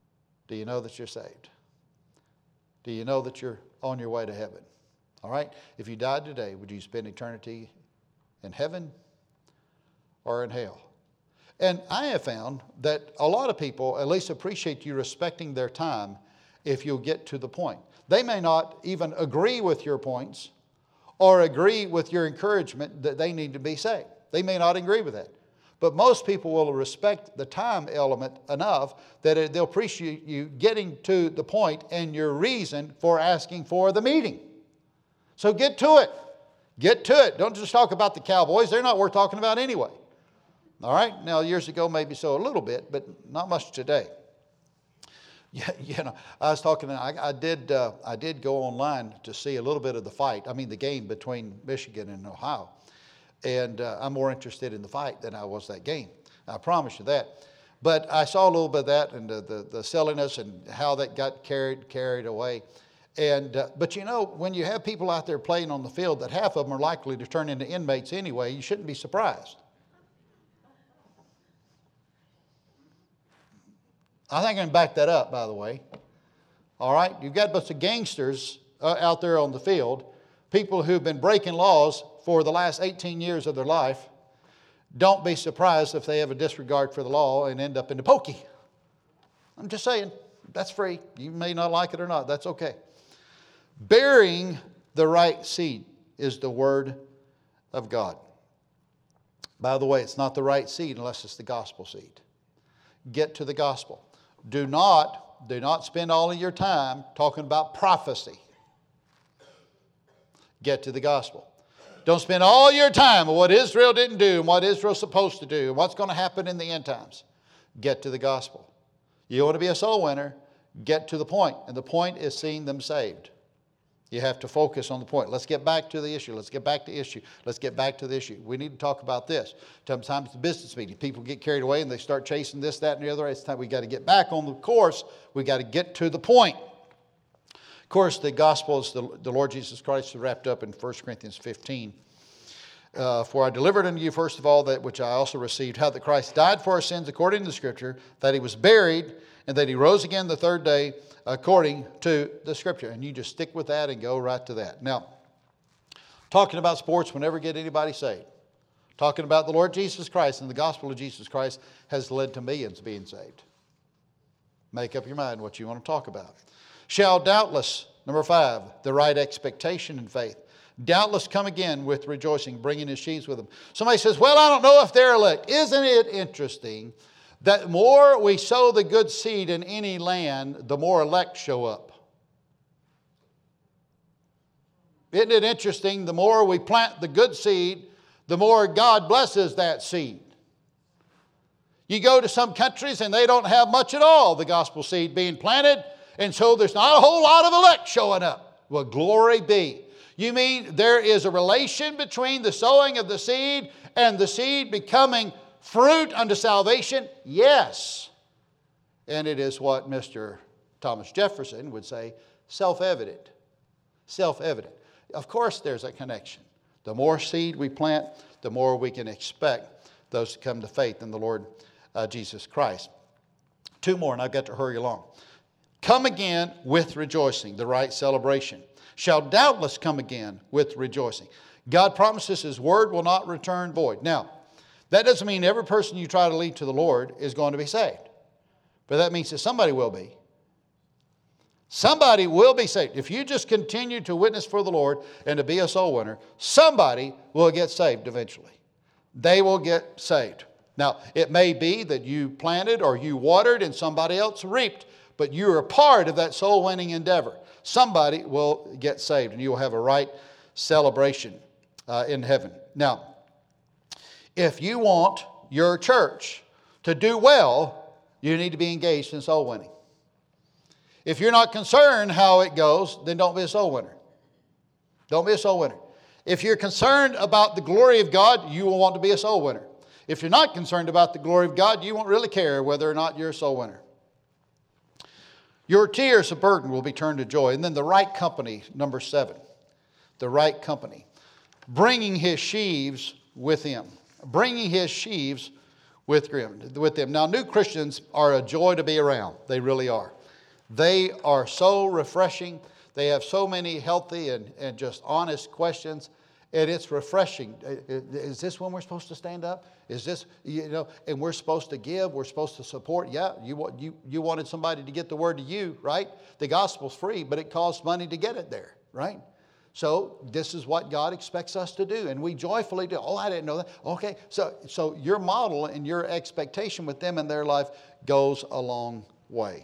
Do you know that you're saved? Do you know that you're on your way to heaven? All right? If you died today, would you spend eternity in heaven or in hell? And I have found that a lot of people at least appreciate you respecting their time if you'll get to the point. They may not even agree with your points or agree with your encouragement that they need to be saved. They may not agree with that. But most people will respect the time element enough that they'll appreciate you getting to the point and your reason for asking for the meeting. So get to it. Get to it. Don't just talk about the Cowboys. They're not worth talking about anyway. All right? Now, years ago, maybe so a little bit, but not much today. Yeah, I was talking, I did go online to see a little bit of the fight. I mean, the game between Michigan and Ohio. And I'm more interested in the fight than I was that game. I promise you that. But I saw a little bit of that and the silliness and how that got carried away. And but when you have people out there playing on the field that half of them are likely to turn into inmates anyway, you shouldn't be surprised. I think I can back that up, by the way. All right? You've got a bunch of gangsters out there on the field, people who've been breaking laws for the last 18 years of their life. Don't be surprised if they have a disregard for the law and end up in the pokey. I'm just saying, that's free. You may not like it or not. That's okay. Bearing the right seed is the word of God. By the way, it's not the right seed unless it's the gospel seed. Get to the gospel. Do not spend all of your time talking about prophecy. Get to the gospel. Don't spend all your time on what Israel didn't do and what Israel's supposed to do and what's going to happen in the end times. Get to the gospel. You want to be a soul winner, get to the point. And the point is seeing them saved. You have to focus on the point. Let's get back to the issue. Let's get back to the issue. Let's get back to the issue. We need to talk about this. Sometimes the business meeting, people get carried away and they start chasing this, that, and the other. It's time we got to get back on the course. We got to get to the point. Of course, the gospel is the Lord Jesus Christ wrapped up in 1 Corinthians 15. For I delivered unto you first of all that which I also received, how that Christ died for our sins according to the Scripture, that he was buried, and that he rose again the third day according to the Scripture. And you just stick with that and go right to that. Now, talking about sports will never get anybody saved. Talking about the Lord Jesus Christ and the gospel of Jesus Christ has led to millions being saved. Make up your mind what you want to talk about. Shall doubtless, number 5, the right expectation and faith, doubtless come again with rejoicing, bringing his sheaves with him. Somebody says, well, I don't know if they're elect. Isn't it interesting that the more we sow the good seed in any land, the more elect show up? Isn't it interesting? The more we plant the good seed, the more God blesses that seed. You go to some countries and they don't have much at all, the gospel seed being planted, and so there's not a whole lot of elect showing up. Well, glory be. You mean there is a relation between the sowing of the seed and the seed becoming fruit unto salvation? Yes. And it is what Mr. Thomas Jefferson would say, self-evident. Self-evident. Of course there's a connection. The more seed we plant, the more we can expect those to come to faith in the Lord Jesus Christ. 2 more, and I've got to hurry along. Come again with rejoicing, the right celebration. Shall doubtless come again with rejoicing. God promises his word will not return void. Now, that doesn't mean every person you try to lead to the Lord is going to be saved. But that means that somebody will be. Somebody will be saved. If you just continue to witness for the Lord and to be a soul winner, somebody will get saved eventually. They will get saved. Now, it may be that you planted or you watered and somebody else reaped, but you're a part of that soul winning endeavor. Somebody will get saved and you will have a right celebration in heaven. Now, if you want your church to do well, you need to be engaged in soul winning. If you're not concerned how it goes, then don't be a soul winner. Don't be a soul winner. If you're concerned about the glory of God, you will want to be a soul winner. If you're not concerned about the glory of God, you won't really care whether or not you're a soul winner. Your tears of burden will be turned to joy. And then the right company, number 7. The right company. Bringing his sheaves with him. Bringing his sheaves with them. Now, new Christians are a joy to be around. They really are. They are so refreshing. They have so many healthy and just honest questions. And it's refreshing. Is this when we're supposed to stand up? Is this, and we're supposed to give, we're supposed to support. Yeah, you wanted somebody to get the word to you, right? The gospel's free, but it costs money to get it there, right? So this is what God expects us to do, and we joyfully do. Oh, I didn't know that. Okay, so your model and your expectation with them in their life goes a long way.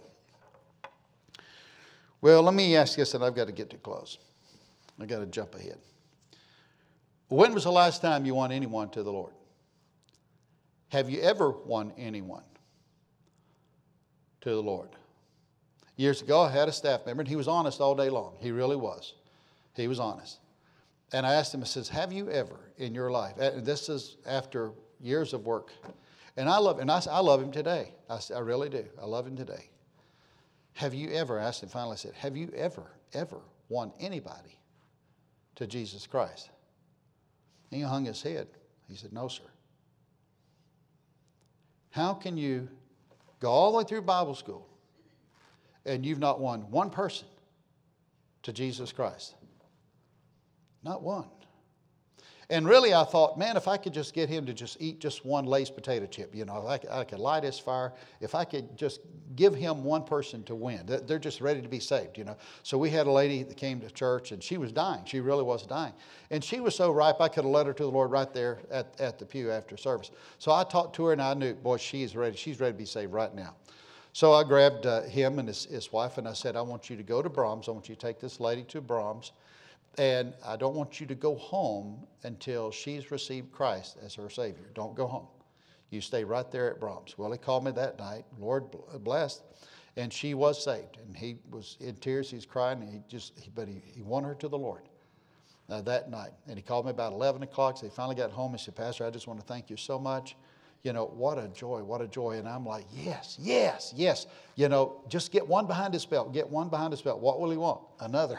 Well, let me ask this, and I've got to get to close. I've got to jump ahead. When was the last time you won anyone to the Lord? Have you ever won anyone to the Lord? Years ago, I had a staff member, and he was honest all day long. He really was. He was honest. And I asked him, I says, have you ever in your life, and this is after years of work, and I love him today. I really do. I love him today. Have you ever, I asked him finally, I said, have you ever won anybody to Jesus Christ? He hung his head. He said, no, sir. How can you go all the way through Bible school and you've not won one person to Jesus Christ? Not one. And really I thought, man, if I could just get him to just eat just one Lay's potato chip, I could light his fire. If I could just give him one person to win. They're just ready to be saved, So we had a lady that came to church, and she was dying. She really was dying. And she was so ripe, I could have led her to the Lord right there at the pew after service. So I talked to her, and I knew, boy, she's ready. She's ready to be saved right now. So I grabbed him and his wife, and I said, I want you to go to Brahms. I want you to take this lady to Brahms. And I don't want you to go home until she's received Christ as her Savior. Don't go home. You stay right there at Brahms. Well, he called me that night. Lord blessed. And she was saved. And he was in tears. He's crying. And he won her to the Lord that night. And he called me about 11 o'clock. So he finally got home. He said, Pastor, I just want to thank you so much. What a joy, what a joy. And I'm like, yes. Just get one behind his belt. Get one behind his belt. What will he want? Another.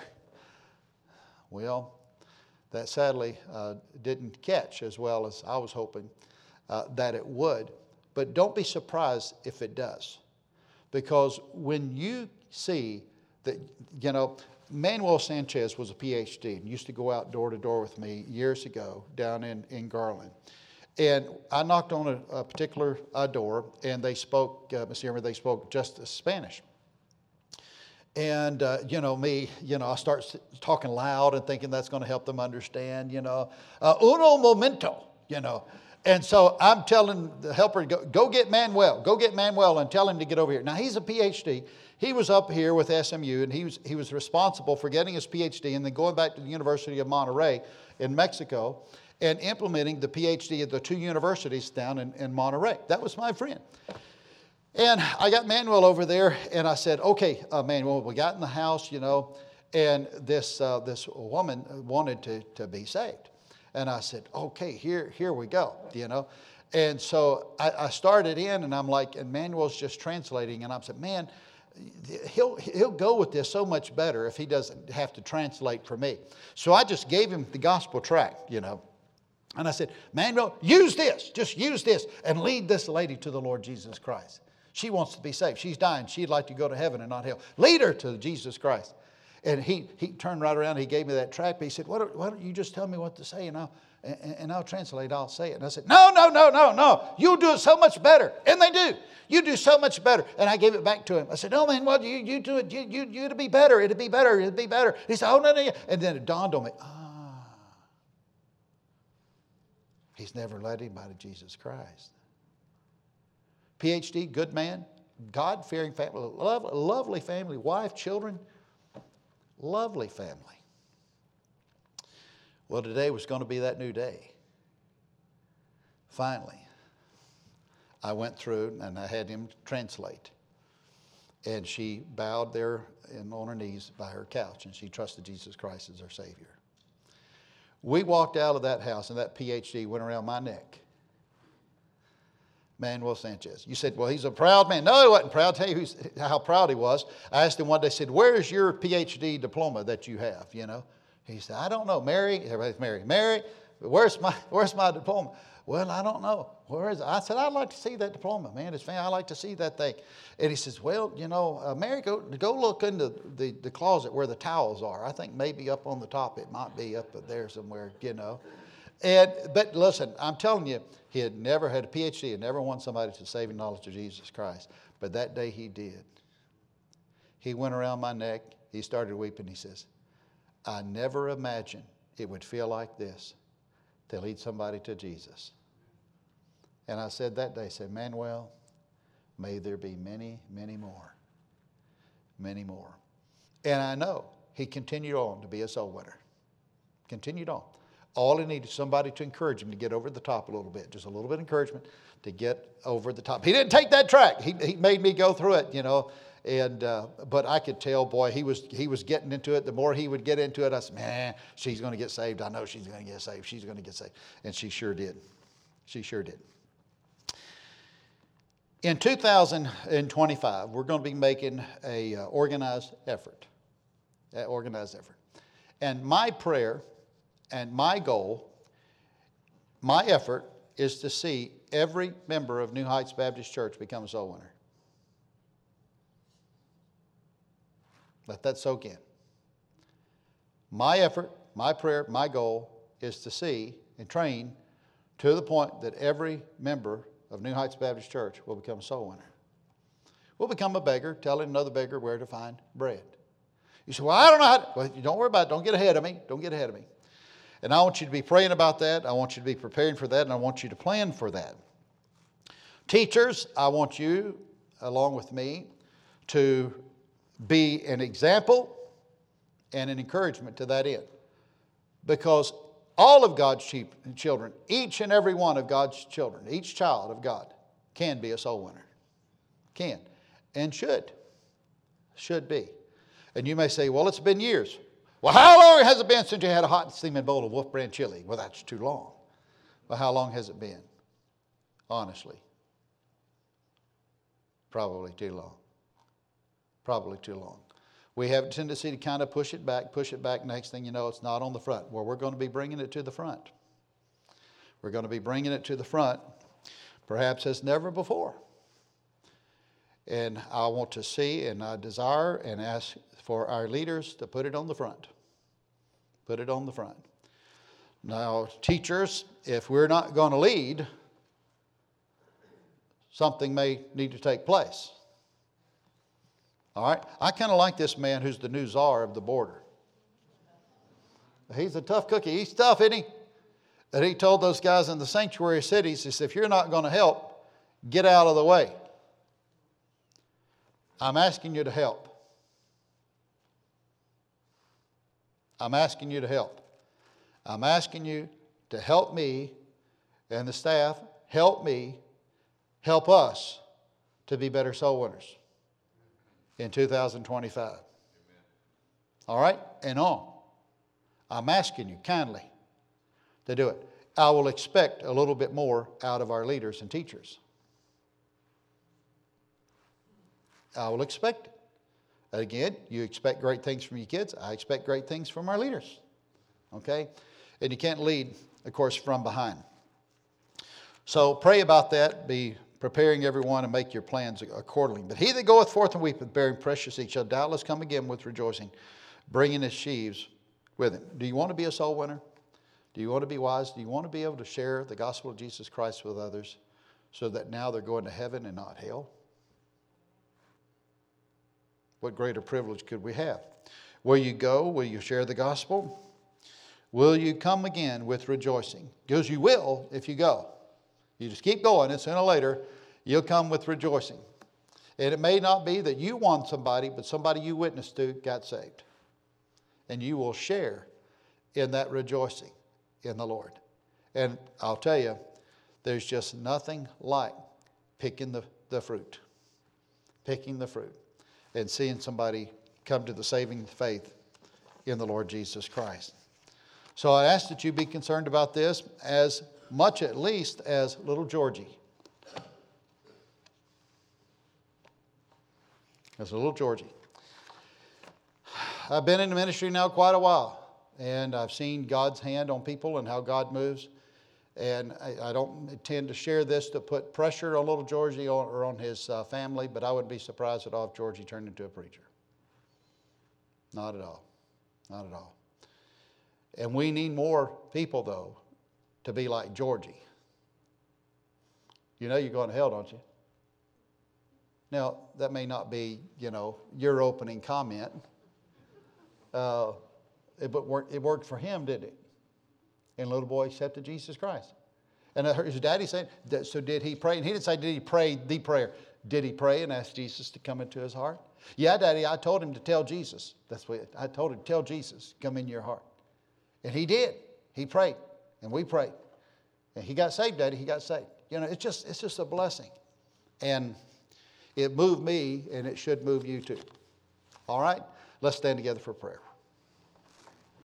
Well, that sadly didn't catch as well as I was hoping that it would. But don't be surprised if it does. Because when you see that, Manuel Sanchez was a PhD and used to go out door to door with me years ago down in Garland. And I knocked on a particular door, and they spoke, Miss Irma, they spoke just Spanish. And, I start talking loud and thinking that's going to help them understand, uno momento, And so I'm telling the helper, go get Manuel and tell him to get over here. Now, he's a PhD. He was up here with SMU, and he was responsible for getting his PhD and then going back to the University of Monterrey in Mexico and implementing the PhD at the two universities down in Monterrey. That was my friend. And I got Manuel over there, and I said, okay, Manuel, we got in the house, and this woman wanted to be saved. And I said, okay, here we go, And so I started in, and I'm like, and Manuel's just translating, and I said, man, he'll go with this so much better if he doesn't have to translate for me. So I just gave him the gospel tract, And I said, Manuel, just use this, and lead this lady to the Lord Jesus Christ. She wants to be saved. She's dying. She'd like to go to heaven and not hell. Lead her to Jesus Christ. And he turned right around. He gave me that tract. He said, why don't you just tell me what to say, and I'll translate. I'll say it. And I said, no. You'll do it so much better. And they do. You do so much better. And I gave it back to him. I said, no, man, well, you do it. It'll be better. It'll be better. It'll be better. He said, oh, no. And then it dawned on me, he's never led anybody to Jesus Christ. PhD, good man, God-fearing family, lovely family, wife, children, lovely family. Well, today was going to be that new day. Finally, I went through and I had him translate. And she bowed there on her knees by her couch, and she trusted Jesus Christ as her Savior. We walked out of that house, and that PhD went around my neck. Manuel Sanchez. You said, well, he's a proud man. No, he wasn't proud. I'll tell you how proud he was. I asked him one day, I said, where's your PhD diploma that you have, He said, I don't know. Mary, everybody's Mary. Mary, where's my diploma? Well, I don't know. Where is it? I said, I'd like to see that diploma, man. I'd like to see that thing. And he says, well, Mary, go look into the closet where the towels are. I think maybe up on the top. It might be up there somewhere, But listen, I'm telling you, he had never had a PhD, had never won somebody to the saving knowledge of Jesus Christ. But that day he did. He went around my neck. He started weeping. He says, I never imagined it would feel like this to lead somebody to Jesus. And I said that day, Manuel, may there be many, many more. Many more. And I know he continued on to be a soul winner. Continued on. All he needed was somebody to encourage him to get over the top a little bit. Just a little bit of encouragement to get over the top. He didn't take that track. He made me go through it, And but I could tell, boy, he was getting into it. The more he would get into it, I said, man, she's going to get saved. I know she's going to get saved. She's going to get saved. And she sure did. She sure did. In 2025, we're going to be making a organized effort. And my prayer and my goal, my effort, is to see every member of New Heights Baptist Church become a soul winner. Let that soak in. My effort, my prayer, my goal is to see and train to the point that every member of New Heights Baptist Church will become a soul winner. We'll become a beggar, telling another beggar where to find bread. You say, well, I don't know how to. Well, don't worry about it. Don't get ahead of me. Don't get ahead of me. And I want you to be praying about that. I want you to be preparing for that. And I want you to plan for that. Teachers, I want you, along with me, to be an example and an encouragement to that end. Because all of God's children, each and every one of God's children, each child of God can be a soul winner. Can. And should. Should be. And you may say, well, it's been years. Well, how long has it been since you had a hot steaming bowl of Wolf Brand chili? Well, that's too long. Well, how long has it been? Honestly. Probably too long. Probably too long. We have a tendency to kind of push it back. Next thing you know, it's not on the front. Well, we're going to be bringing it to the front. We're going to be bringing it to the front, perhaps as never before. And I want to see and I desire and ask for our leaders to put it on the front. Put it on the front. Now, teachers, if we're not going to lead, something may need to take place. All right? I kind of like this man who's the new czar of the border. He's a tough cookie. He's tough, isn't he? And he told those guys in the sanctuary cities, he said, if you're not going to help, get out of the way. I'm asking you to help. I'm asking you to help. I'm asking you to help me and the staff, help me, help us to be better soul winners in 2025. Amen. All right? And on. I'm asking you kindly to do it. I will expect a little bit more out of our leaders and teachers. I will expect it. Again, you expect great things from your kids. I expect great things from our leaders. Okay? And you can't lead, of course, from behind. So pray about that. Be preparing everyone and make your plans accordingly. But he that goeth forth and weepeth, bearing precious seed, shall doubtless come again with rejoicing, bringing his sheaves with him. Do you want to be a soul winner? Do you want to be wise? Do you want to be able to share the gospel of Jesus Christ with others so that now they're going to heaven and not hell? What greater privilege could we have? Will you go? Will you share the gospel? Will you come again with rejoicing? Because you will if you go. You just keep going, and sooner or later, you'll come with rejoicing. And it may not be that you won somebody, but somebody you witnessed to got saved. And you will share in that rejoicing in the Lord. And I'll tell you, there's just nothing like picking the fruit. Picking the fruit. And seeing somebody come to the saving faith in the Lord Jesus Christ. So I ask that you be concerned about this as much at least as little Georgie. As little Georgie. I've been in the ministry now quite a while, and I've seen God's hand on people and how God moves. And I don't intend to share this to put pressure on little Georgie or on his family, but I wouldn't be surprised at all if Georgie turned into a preacher. Not at all. Not at all. And we need more people, though, to be like Georgie. You know you're going to hell, don't you? Now, that may not be, your opening comment. But it worked for him, didn't it? And the little boy accepted Jesus Christ. And I heard his daddy saying, so did he pray? And he didn't say, did he pray the prayer? Did he pray and ask Jesus to come into his heart? Yeah, Daddy, I told him to tell Jesus. That's what I told him, tell Jesus, come in your heart. And he did. He prayed. And we prayed. And he got saved, Daddy. He got saved. It's just a blessing. And it moved me, and it should move you too. All right? Let's stand together for prayer.